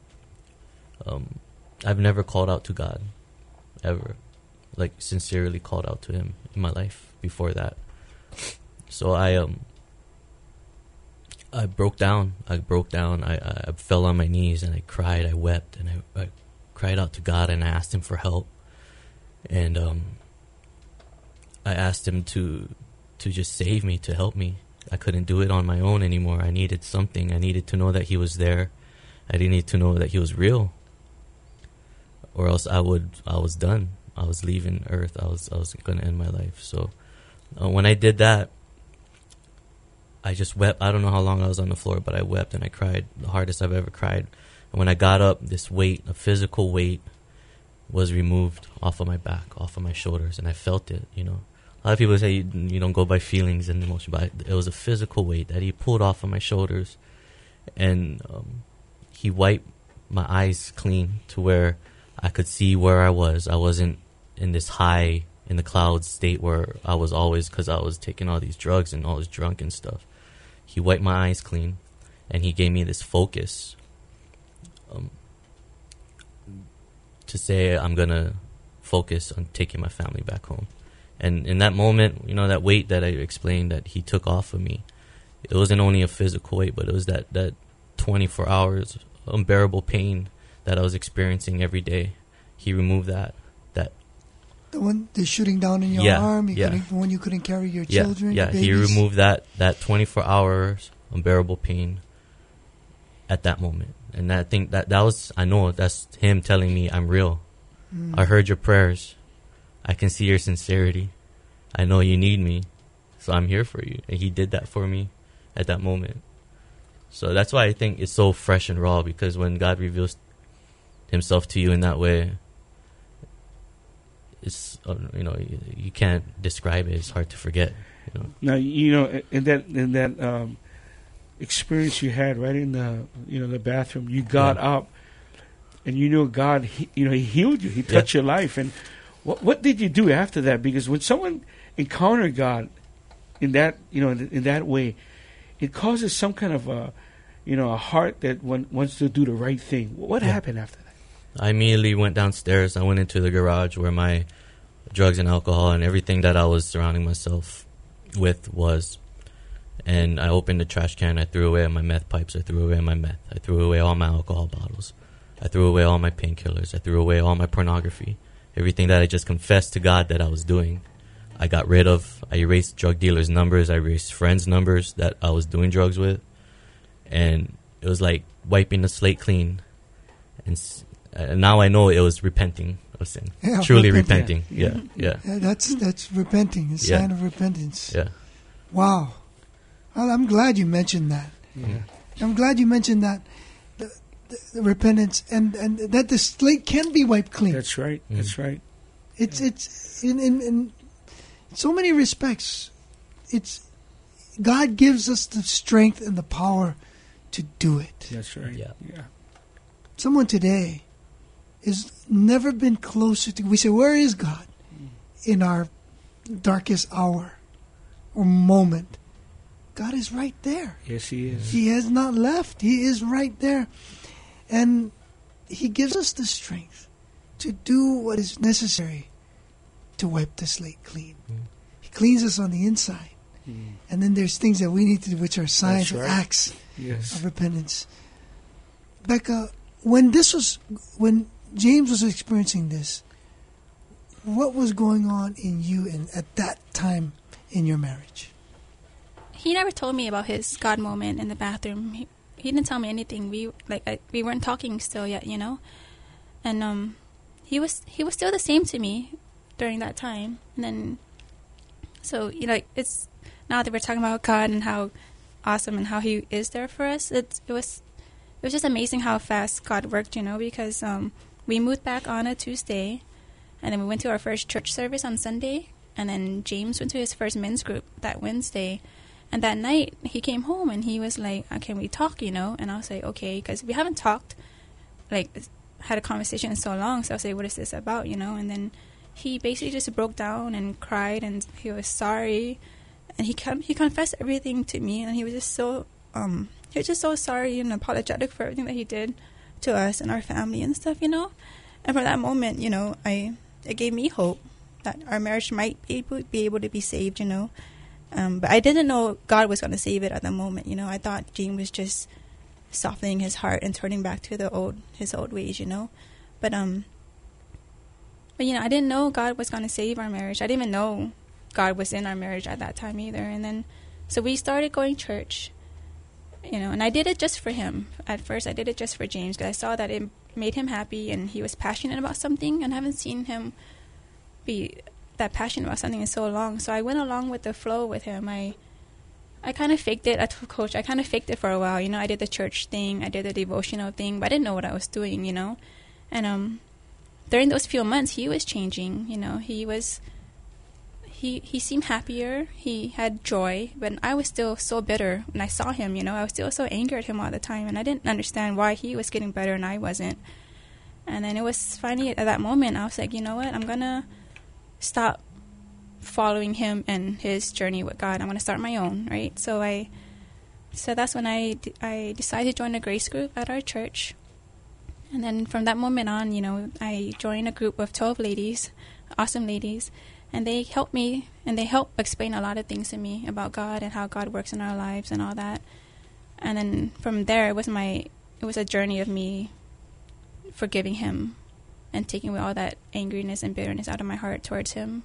Um, I've never called out to God, ever. Like, sincerely called out to Him in my life before that. So I um, I broke down. I broke down. I, I fell on my knees and I cried. I wept and I, I cried out to God and I asked Him for help. And um, I asked Him to to just save me, to help me. I couldn't do it on my own anymore. I needed something. I needed to know that He was there. I needed to know that He was real, or else I would. I was done. I was leaving Earth. I was. I was going to end my life. So uh, when I did that, I just wept. I don't know how long I was on the floor, but I wept and I cried the hardest I've ever cried. And when I got up, this weight, a physical weight, was removed off of my back, off of my shoulders, and I felt it. You know, a lot of people say you, you don't go by feelings and emotion, but it was a physical weight that He pulled off of my shoulders, and um, He wiped my eyes clean to where I could see where I was. I wasn't in this high in the clouds state where I was always, because I was taking all these drugs and all this drunk and stuff. He wiped my eyes clean, and He gave me this focus um, to say I'm going to focus on taking my family back home. And in that moment, you know, that weight that I explained that He took off of me, it wasn't only a physical weight, but it was that, that twenty-four hours unbearable pain that I was experiencing every day. He removed that. That the one, the shooting down in your yeah, arm, you yeah. couldn't, when you couldn't carry your yeah, children, yeah. your He babies. removed that, that twenty-four hours unbearable pain at that moment. And I think that, that was, I know that's Him telling me I'm real. Mm. I heard your prayers. I can see your sincerity. I know you need me, so I'm here for you. And He did that for me at that moment. So that's why I think it's so fresh and raw, because when God reveals Himself to you in that way, it's, uh, you know, you, you can't describe it. It's hard to forget. You know? Now, you know, in that in that um, experience you had right in the, you know, the bathroom, you got yeah. up, and you know God, he, you know, He healed you. He touched yeah. your life. And what what did you do after that? Because when someone encountered God in that, you know, in, in that way, it causes some kind of a, you know, a heart that one, wants to do the right thing. What yeah. happened after that? I immediately went downstairs. I went into the garage where my drugs and alcohol and everything that I was surrounding myself with was. And I opened the trash can. I threw away my meth pipes. I threw away my meth. I threw away all my alcohol bottles. I threw away all my painkillers. I threw away all my pornography. Everything that I just confessed to God that I was doing, I got rid of. I erased drug dealers' numbers. I erased friends' numbers that I was doing drugs with. And it was like wiping the slate clean. And, and now I know it was repenting of sin. Yeah, Truly repenting. repenting. Yeah, yeah. yeah that's that's repenting, a yeah. sign of repentance. Yeah. Wow. Well, I'm glad you mentioned that. Yeah. I'm glad you mentioned that. The, the, the repentance and, and that the slate can be wiped clean. That's right. Mm. That's right. It's it's in, in in so many respects. It's God gives us the strength and the power to do it. That's right. Yeah. Yeah. Someone today has never been closer to. We say, where is God in our darkest hour or moment? God is right there. Yes, He is. He has not left. He is right there. And He gives us the strength to do what is necessary to wipe the slate clean. Mm. He cleans us on the inside. Mm. And then there's things that we need to do, which are signs right. and acts yes. of repentance. Becca, when this was, when James was experiencing this, what was going on in you in, at that time in your marriage? He never told me about his God moment in the bathroom. He, he didn't tell me anything. We like I, we weren't talking still yet, you know. And um, he was he was still the same to me during that time. And then, so you know, like, it's now that we're talking about God and how awesome and how He is there for us. It's it was it was just amazing how fast God worked, you know, because um, we moved back on a Tuesday, and then we went to our first church service on Sunday, and then James went to his first men's group that Wednesday. And that night, he came home and he was like, uh, can we talk, you know? And I was like, okay, because we haven't talked, like, had a conversation in so long. So I was like, what is this about, you know? And then he basically just broke down and cried, and he was sorry. And he con- he confessed everything to me, and he was just so, um, he was just so sorry and apologetic for everything that he did to us and our family and stuff, you know? And from that moment, you know, I it gave me hope that our marriage might be able, be able to be saved, you know? Um, but I didn't know God was going to save it at the moment. You know, I thought James was just softening his heart and turning back to the old his old ways. You know, but um, but you know, I didn't know God was going to save our marriage. I didn't even know God was in our marriage at that time either. And then, so we started going to church. You know, and I did it just for him. At first, I did it just for James because I saw that it made him happy and he was passionate about something, and I haven't seen him be that passionate about something in so long. So I went along with the flow with him. I I kind of faked it. I told Coach, I kind of faked it for a while. You know, I did the church thing, I did the devotional thing, but I didn't know what I was doing, you know. And um, during those few months, he was changing, you know. He was... He, he seemed happier, he had joy, but I was still so bitter when I saw him, you know. I was still so angry at him all the time, and I didn't understand why he was getting better and I wasn't. And then it was finally at that moment, I was like, you know what, I'm going to stop following him and his journey with God. I'm going to start my own, right? So I, so that's when I, I decided to join a grace group at our church. And then from that moment on, you know, I joined a group of twelve ladies, awesome ladies. And they helped me, and they helped explain a lot of things to me about God and how God works in our lives and all that. And then from there, it was my, it was a journey of me forgiving him and taking away all that angriness and bitterness out of my heart towards him.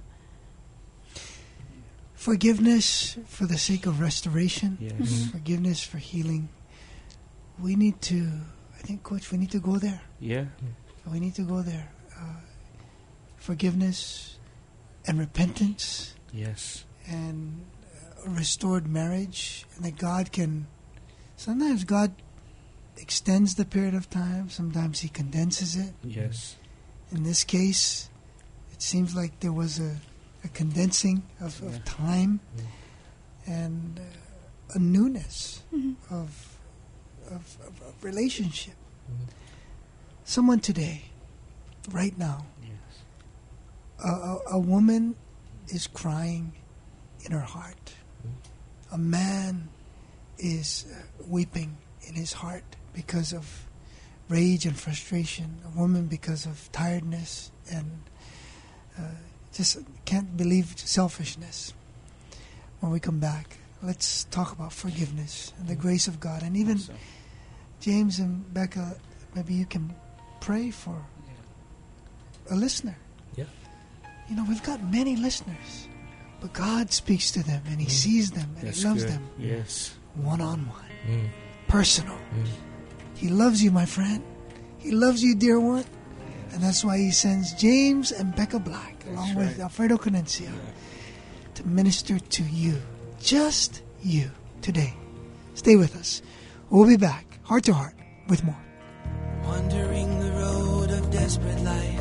Forgiveness for the sake of restoration. Yes. Mm-hmm. Forgiveness for healing. We need to, I think, Coach, we need to go there. Yeah. We need to go there. Uh, forgiveness and repentance. Yes. And uh, restored marriage. And that God can, sometimes God extends the period of time. Sometimes he condenses it. Yes. In this case, it seems like there was a, a condensing of, yeah. of time mm-hmm. and uh, a newness mm-hmm. of, of, of, of relationship. Mm-hmm. Someone today, right now, A, a, a woman is crying in her heart. A man is uh, weeping in his heart because of rage and frustration. A woman because of tiredness and uh, just can't believe selfishness. When we come back, let's talk about forgiveness and the grace of God. And even awesome. James and Becca, maybe you can pray for yeah. a listener. Yeah. You know, we've got many listeners, but God speaks to them, and he mm. sees them, and That's he loves good. them. Yes. One-on-one. Mm. Personal. Mm. He loves you, my friend. He loves you, dear one. And that's why he sends James and Becca Black, that's along right. with Alfredo Canencia, yeah. to minister to you. Just you, today. Stay with us. We'll be back, heart to heart, with more. Wandering the road of desperate life,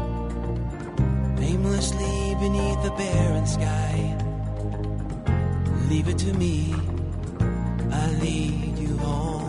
aimlessly beneath the barren sky. Leave it to me, I'll lead you home.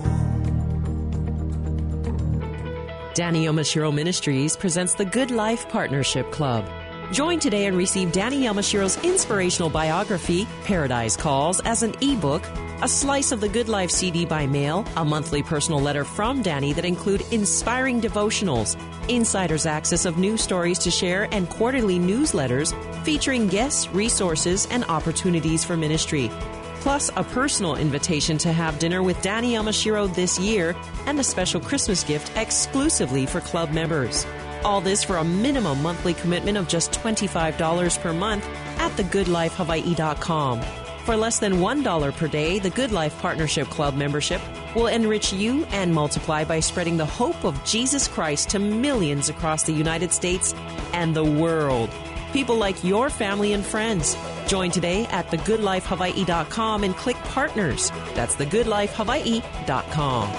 Danny Yamashiro Ministries presents the Good Life Partnership Club. Join today and receive Danny Yamashiro's inspirational biography, Paradise Calls, as an ebook, a slice of the Good Life C D by mail, a monthly personal letter from Danny that include inspiring devotionals, insider's access of news stories to share, and quarterly newsletters featuring guests, resources, and opportunities for ministry. Plus, a personal invitation to have dinner with Danny Yamashiro this year and a special Christmas gift exclusively for club members. All this for a minimum monthly commitment of just twenty-five dollars per month at the good life hawaii dot com. For less than one dollar per day, the Good Life Partnership Club membership will enrich you and multiply by spreading the hope of Jesus Christ to millions across the United States and the world. People like your family and friends. Join today at the good life hawaii dot com and click Partners. That's the good life hawaii dot com.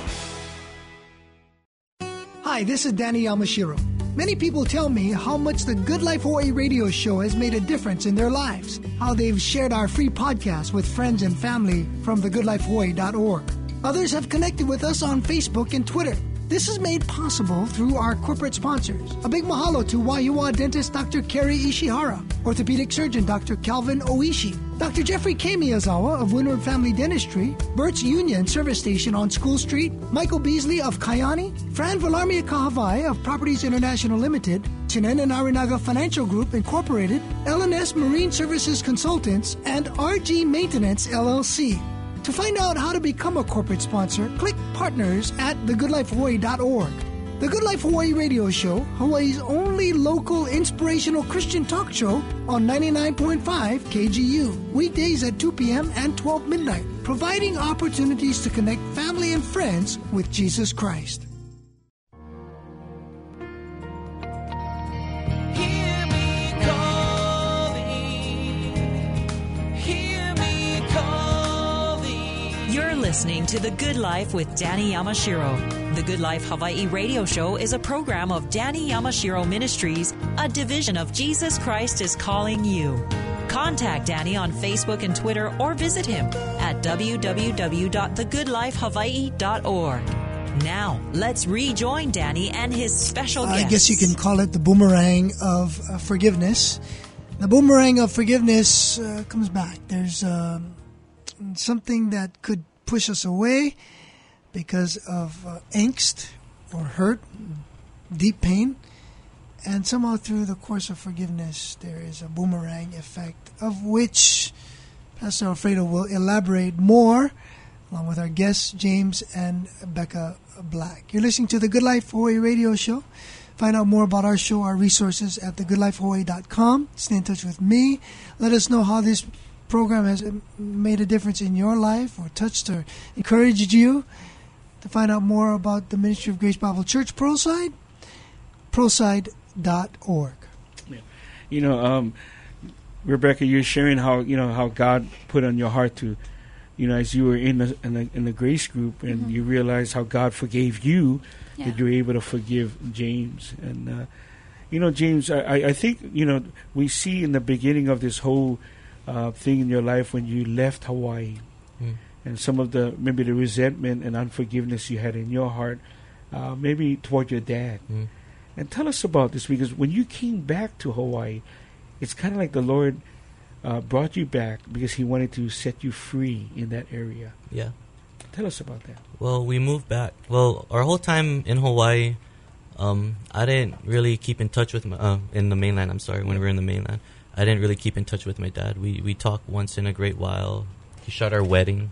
Hi, this is Danny Yamashiro. Many people tell me how much the Good Life Hawaii radio show has made a difference in their lives, how they've shared our free podcast with friends and family from the good life hawaii dot org. Others have connected with us on Facebook and Twitter. This is made possible through our corporate sponsors. A big mahalo to Wahiawa dentist Doctor Kerry Ishihara, orthopedic surgeon Doctor Calvin Oishi, Doctor Jeffrey K. Miyazawa of Windward Family Dentistry, Burt's Union Service Station on School Street, Michael Beasley of Kayani, Fran Villarmia Kahavai of Properties International Limited, Chinen and Arinaga Financial Group Incorporated, L and S Marine Services Consultants, and R G Maintenance L L C. To find out how to become a corporate sponsor, click Partners at the good life hawaii dot org. The Good Life Hawaii Radio Show, Hawaii's only local inspirational Christian talk show on ninety-nine point five K G U, weekdays at two p.m. and twelve midnight, providing opportunities to connect family and friends with Jesus Christ. Listening to The Good Life with Danny Yamashiro. The Good Life Hawaii Radio Show is a program of Danny Yamashiro Ministries, a division of Jesus Christ is Calling You. Contact Danny on Facebook and Twitter or visit him at w w w dot the good life hawaii dot org. Now, let's rejoin Danny and his special guest. I guess you can call it the boomerang of uh, forgiveness. The boomerang of forgiveness uh, comes back. There's uh, something that could push us away because of uh, angst or hurt, deep pain. And somehow through the course of forgiveness, there is a boomerang effect, of which Pastor Alfredo will elaborate more, along with our guests, James and Becca Black. You're listening to the Good Life Hawaii Radio Show. Find out more about our show, our resources at the good life hawaii dot com. Stay in touch with me. Let us know how this program has made a difference in your life or touched or encouraged you. To find out more about the Ministry of Grace Bible Church, ProSide, proside dot org. Yeah. You know, um, Rebecca, you're sharing how, you know, how God put on your heart to, you know, as you were in the in the, in the grace group and mm-hmm. you realized how God forgave you, yeah. that you were able to forgive James. And, uh, you know, James, I, I think, you know, we see in the beginning of this whole Uh, thing in your life when you left Hawaii mm. and some of the maybe the resentment and unforgiveness you had in your heart uh, maybe toward your dad mm. and tell us about this, because when you came back to Hawaii, it's kind of like the Lord uh, brought you back because he wanted to set you free in that area. Yeah. Tell us about that. Well, we moved back. Well, our whole time in Hawaii, um, I didn't really keep in touch with my, uh, in the mainland, I'm sorry, when we were in the mainland. I didn't really keep in touch with my dad. We we talked once in a great while. He shot our wedding.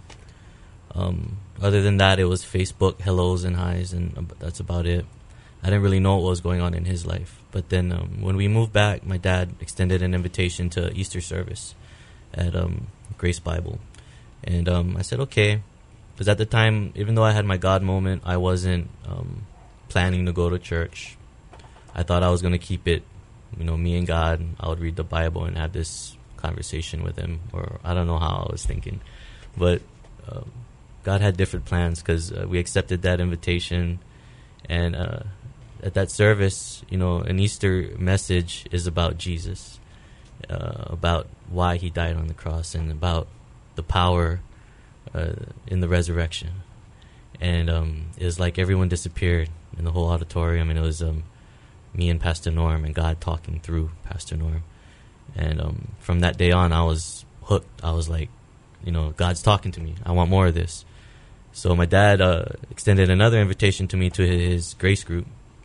Um, other than that, it was Facebook hellos and highs, and uh, that's about it. I didn't really know what was going on in his life. But then um, when we moved back, my dad extended an invitation to Easter service at um, Grace Bible. And um, I said, okay. Because at the time, even though I had my God moment, I wasn't um, planning to go to church. I thought I was going to keep it, you know, me and God. I would read the Bible and have this conversation with him, or I don't know how I was thinking. But um, God had different plans, because uh, we accepted that invitation. And uh, at that service, you know, an Easter message is about Jesus, uh, about why he died on the cross, and about the power uh, in the resurrection. And um, it was like everyone disappeared in the whole auditorium, and it was um, me and Pastor Norm and God talking through Pastor Norm. And um, from that day on, I was hooked. I was like, you know, God's talking to me. I want more of this. So my dad uh, extended another invitation to me to his grace group.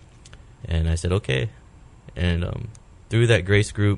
And I said, okay. And um, through that grace group,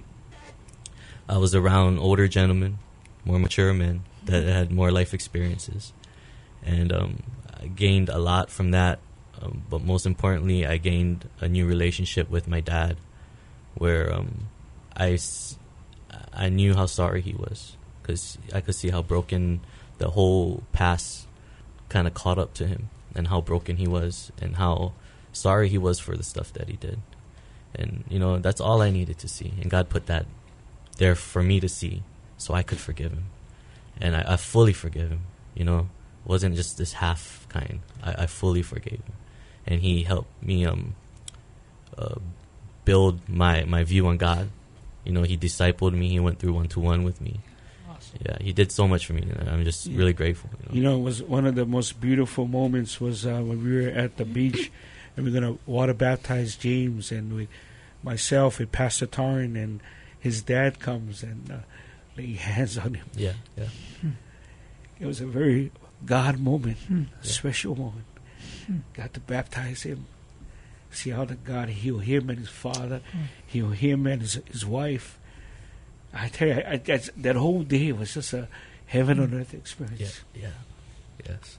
I was around older gentlemen, more mature men that had more life experiences. And um, I gained a lot from that. Um, but most importantly, I gained a new relationship with my dad, where um, I, I knew how sorry he was, because I could see how broken the whole past kind of caught up to him, and how broken he was, and how sorry he was for the stuff that he did. And, you know, that's all I needed to see. And God put that there for me to see so I could forgive him. And I, I fully forgive him, you know. It wasn't just this half kind. I, I fully forgave him. And he helped me um, uh, build my, my view on God. You know, he discipled me. He went through one-to-one with me. Awesome. Yeah, he did so much for me. And I'm just yeah. really grateful. You know? you know, it was one of the most beautiful moments was uh, when we were at the beach and we we're going to water baptize James, and with myself and Pastor Tarn, and his dad comes and uh, lay hands on him. Yeah, yeah. Hmm. It was a very God moment, Hmm. a special moment. Hmm. Got to baptize him. See how the God heal him and his father, Hmm. heal him and his, his wife. I tell you, I, I, that whole day was just a heaven on earth experience. Yeah, yeah, yes.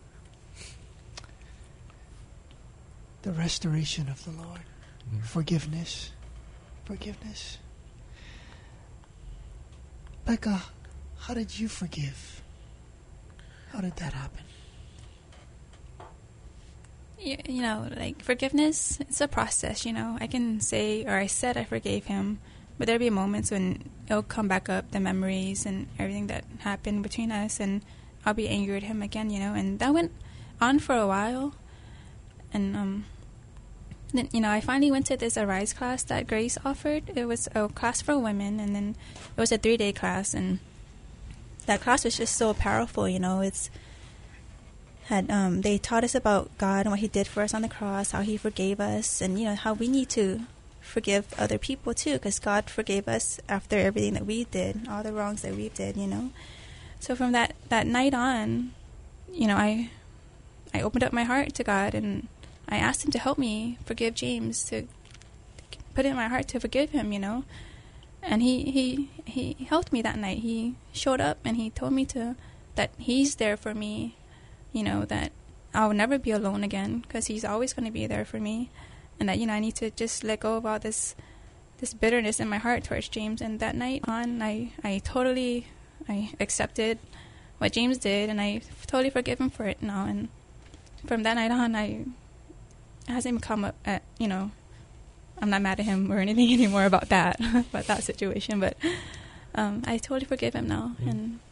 The restoration of the Lord. Mm. Forgiveness. Forgiveness. Becca, how did you forgive? How did that happen? You, you know, like forgiveness, it's a process, you know. I can say, or I said I forgave him, but there'll be moments when it'll come back up, the memories and everything that happened between us, and I'll be angry at him again, you know. And that went on for a while. And, um, then, you know, I finally went to this Arise class that Grace offered. It was a class for women, and then it was a three-day class, and that class was just so powerful, you know. It's had um, they taught us about God and what He did for us on the cross, how He forgave us, and, you know, how we need to forgive other people, too, because God forgave us after everything that we did, all the wrongs that we did, you know. So from that, that night on, you know, I I opened up my heart to God, and I asked Him to help me forgive James, to put it in my heart to forgive him, you know. And he, he, he helped me that night. He showed up and he told me to that He's there for me, you know, that I'll never be alone again because He's always going to be there for me. And that, you know, I need to just let go of all this this bitterness in my heart towards James. And that night on, I, I totally I accepted what James did, and I totally forgive him for it now. And from that night on, I... It hasn't come up at, you know, I'm not mad at him or anything anymore about that, about that situation, but um, I totally forgive him now. Mm. And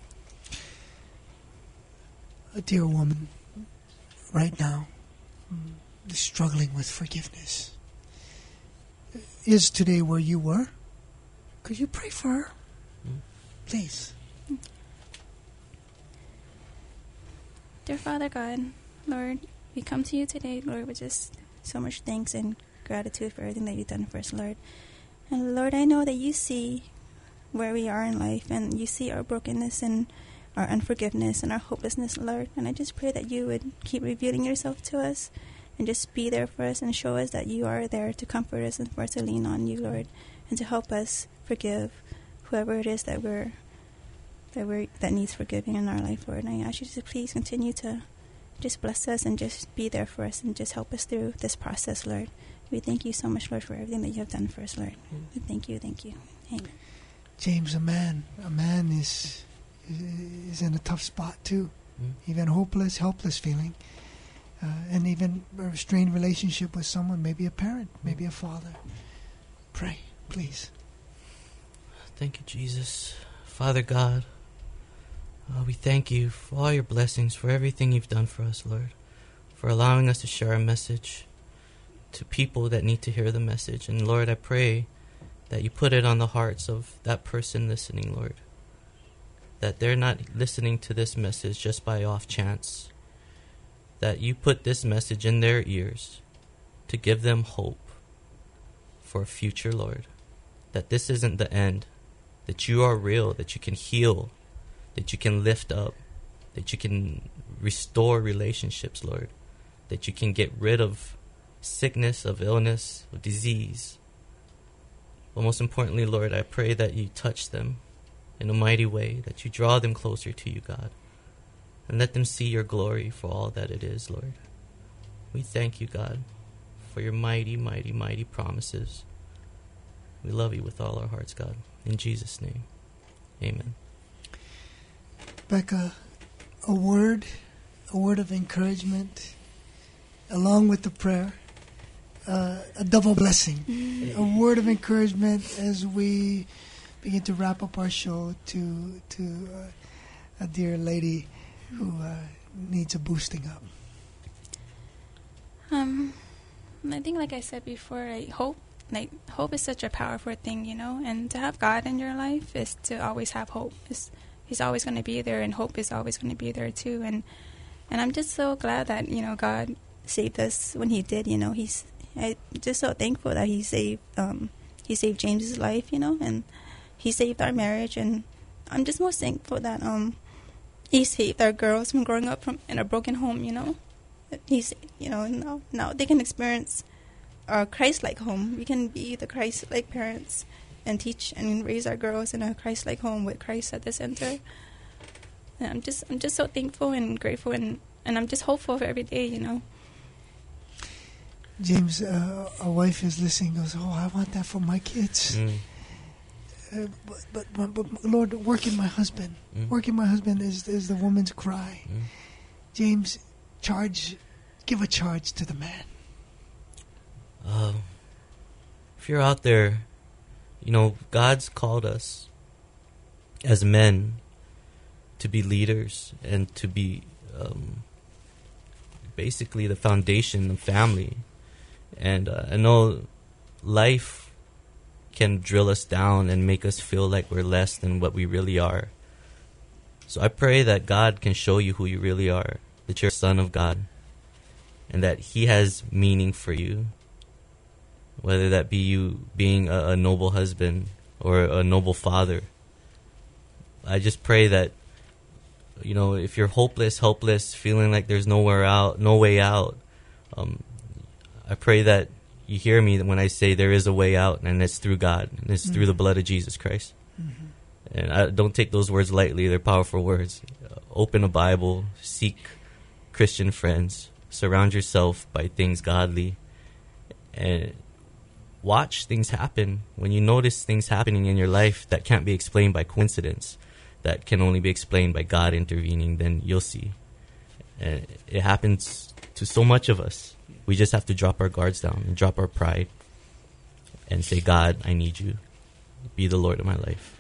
a dear woman right now is struggling with forgiveness. Is today where you were? Could you pray for her? Mm. Please. Dear Father God, Lord, we come to You today, Lord, with just so much thanks and gratitude for everything that You've done for us, Lord. And Lord, I know that You see where we are in life, and You see our brokenness and our unforgiveness and our hopelessness, Lord. And I just pray that You would keep revealing Yourself to us and just be there for us and show us that You are there to comfort us and for us to lean on You, Lord, and to help us forgive whoever it is that we're that we're that needs forgiving in our life, Lord. And I ask You to please continue to just bless us and just be there for us and just help us through this process, Lord. We thank You so much, Lord, for everything that You have done for us, Lord. Mm. Thank You, thank You. Amen. James, a man, a man is is in a tough spot too, mm. even hopeless, helpless feeling, uh, and even a strained relationship with someone, maybe a parent, maybe a father. Pray, please. Thank You, Jesus. Father God, Uh, we thank You for all Your blessings, for everything You've done for us, Lord, for allowing us to share a message to people that need to hear the message. And Lord, I pray that You put it on the hearts of that person listening, Lord, that they're not listening to this message just by off chance, that You put this message in their ears to give them hope for a future, Lord, that this isn't the end, that You are real, that You can heal, that You can lift up, that You can restore relationships, Lord, that You can get rid of sickness, of illness, of disease. But most importantly, Lord, I pray that You touch them in a mighty way, that You draw them closer to You, God, and let them see Your glory for all that it is, Lord. We thank You, God, for Your mighty, mighty, mighty promises. We love You with all our hearts, God. In Jesus' name, amen. Becca, a word, a word of encouragement, along with the prayer, uh, a double blessing, mm. a word of encouragement as we begin to wrap up our show to to uh, a dear lady who uh, needs a boosting up. Um, I think, like I said before, I hope like, hope is such a powerful thing, you know, and to have God in your life is to always have hope. It's, he's always going to be there, and hope is always going to be there too. And and I'm just so glad that, you know, God saved us when he did, you know. He's I'm just so thankful that he saved um, he saved James's life, you know, and he saved our marriage. And I'm just most thankful that um he saved our girls from growing up from in a broken home, you know. He's, you know, now, now they can experience a Christ-like home. We can be the Christ-like parents and teach and raise our girls in a Christ-like home with Christ at the center. And I'm just, I'm just so thankful and grateful, and, and I'm just hopeful for every day, you know. James, uh, a wife is listening, goes, oh, I want that for my kids. Mm. Uh, but, but, but, Lord, work in my husband. Mm. Work in my husband is, is the woman's cry. Mm. James, charge, give a charge to the man. Uh, if you're out there, you know, God's called us as men to be leaders and to be um, basically the foundation of family. And uh, I know life can drill us down and make us feel like we're less than what we really are. So I pray that God can show you who you really are, that you're a son of God, and that he has meaning for you, whether that be you being a, a noble husband or a noble father. I just pray that, you know, if you're hopeless, helpless, feeling like there's nowhere out, no way out, um, I pray that you hear me when I say there is a way out, and it's through God, and it's mm-hmm. through the blood of Jesus Christ. Mm-hmm. And I don't take those words lightly. They're powerful words. Uh, open a Bible, seek Christian friends, surround yourself by things godly, and watch things happen. When you notice things happening in your life that can't be explained by coincidence, that can only be explained by God intervening, then you'll see. And it happens to so much of us. We just have to drop our guards down and drop our pride and say, God, I need you. Be the Lord of my life.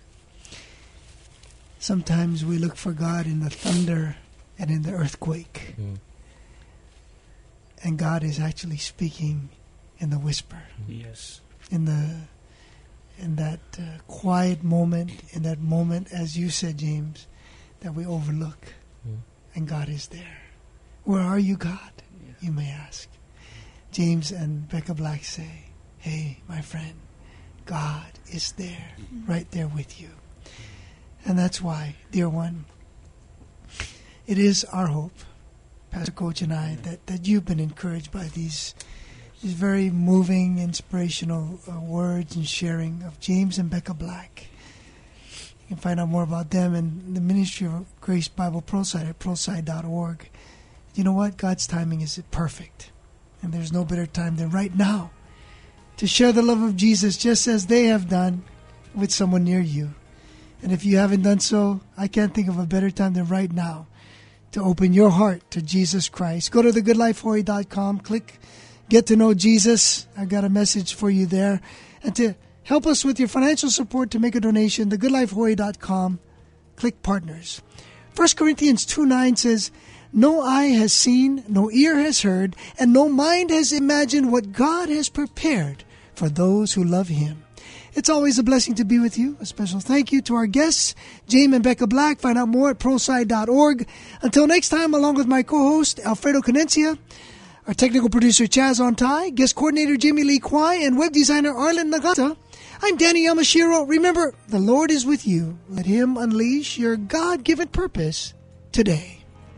Sometimes we look for God in the thunder and in the earthquake. Mm. And God is actually speaking in the whisper. Yes. In the in that uh, quiet moment, in that moment, as you said, James, that we overlook. Mm. And God is there. Where are you, God? You may ask. James and Becca Black say, hey, my friend, God is there, mm-hmm. right there with you. And that's why, dear one, it is our hope, Pastor Coach and I, that, that you've been encouraged by these these very moving, inspirational uh, words and sharing of James and Becca Black. You can find out more about them and the Ministry of Grace Bible ProSci at prosci dot org. You know what? God's timing is perfect. And there's no better time than right now to share the love of Jesus just as they have done with someone near you. And if you haven't done so, I can't think of a better time than right now to open your heart to Jesus Christ. Go to the good life hawaii dot com, click Get to Know Jesus. I've got a message for you there. And to help us with your financial support to make a donation, the good life hawaii dot com, click Partners. First Corinthians two nine says, no eye has seen, no ear has heard, and no mind has imagined what God has prepared for those who love Him. It's always a blessing to be with you. A special thank you to our guests, James and Becca Black. Find out more at prosci dot org. Until next time, along with my co-host, Alfredo Canencia, our technical producer, Chaz Ontai, guest coordinator, Jamie Lee Kwai, and web designer, Arlen Nagata, I'm Danny Yamashiro. Remember, the Lord is with you. Let Him unleash your God-given purpose today.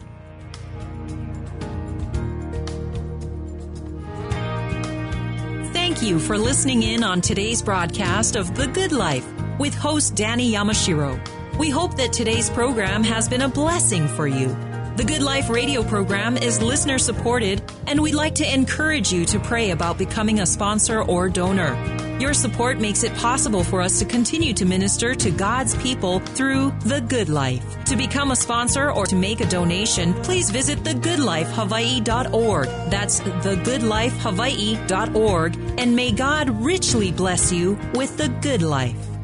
Thank you for listening in on today's broadcast of The Good Life with host Danny Yamashiro. We hope that today's program has been a blessing for you. The Good Life radio program is listener supported, and we'd like to encourage you to pray about becoming a sponsor or donor. Your support makes it possible for us to continue to minister to God's people through The Good Life. To become a sponsor or to make a donation, please visit the good life hawaii dot org. That's the good life hawaii dot org. And may God richly bless you with the good life.